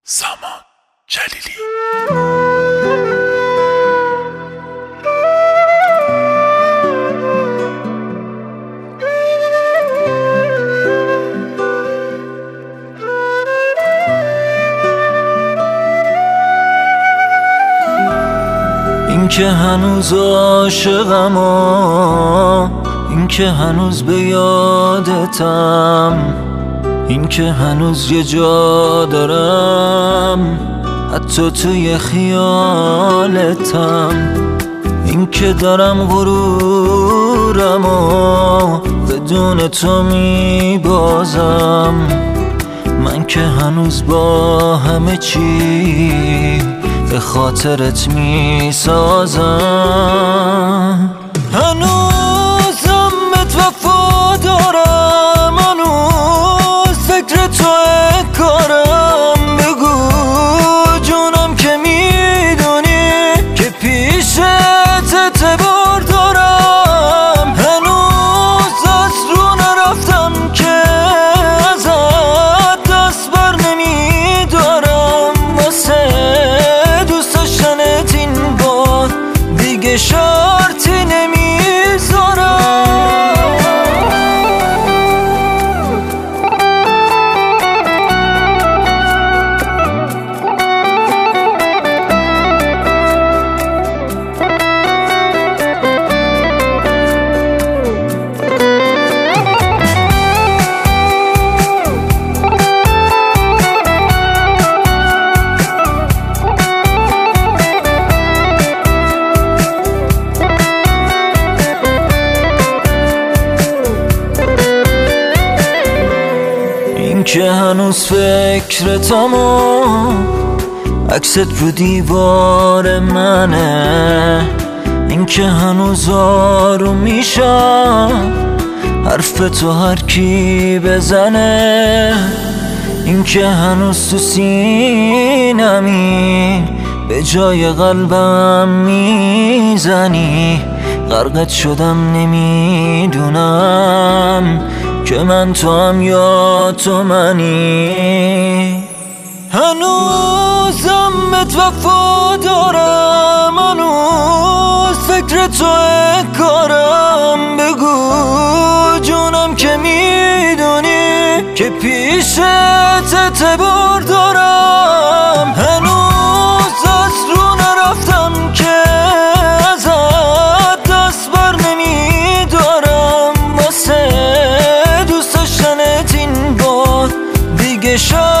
سامان جلیلی. این که هنوز عاشقم و این که هنوز به یادتم، این که هنوز یه جا دارم حتی توی خیالتم، این که دارم غرورم و بدون تو میبازم، من که هنوز با همه چی به خاطرت میسازم. هنوزم بهت وفا دارم، هنوز فکر توی کارم. بگو جونم که میدونی که پیشت اعتبار دارم. هنوز از رو نرفتم که ازت دست بر نمیدارم، واسه دوست داشتنت این بار دیگه شرطی نمیذارم. که هنوز فکرتم و عکست رو دیوار منه، این که هنوز آروم میشم حرف تو هر کی بزنه، این که هنوز تو سینمی به جای قلبم میزنی. غرقت شدم نمیدونم که من تو هم یا تو منی. هنوزم بهت وفا دارم، هنوز فکر توی کارم. بگو جونم که میدونی که پیشت اعتبار دارم. هنوز از رو نرفتم که ازت دست بر نمیدارم، واسه دوست داشتنت این بار دیگه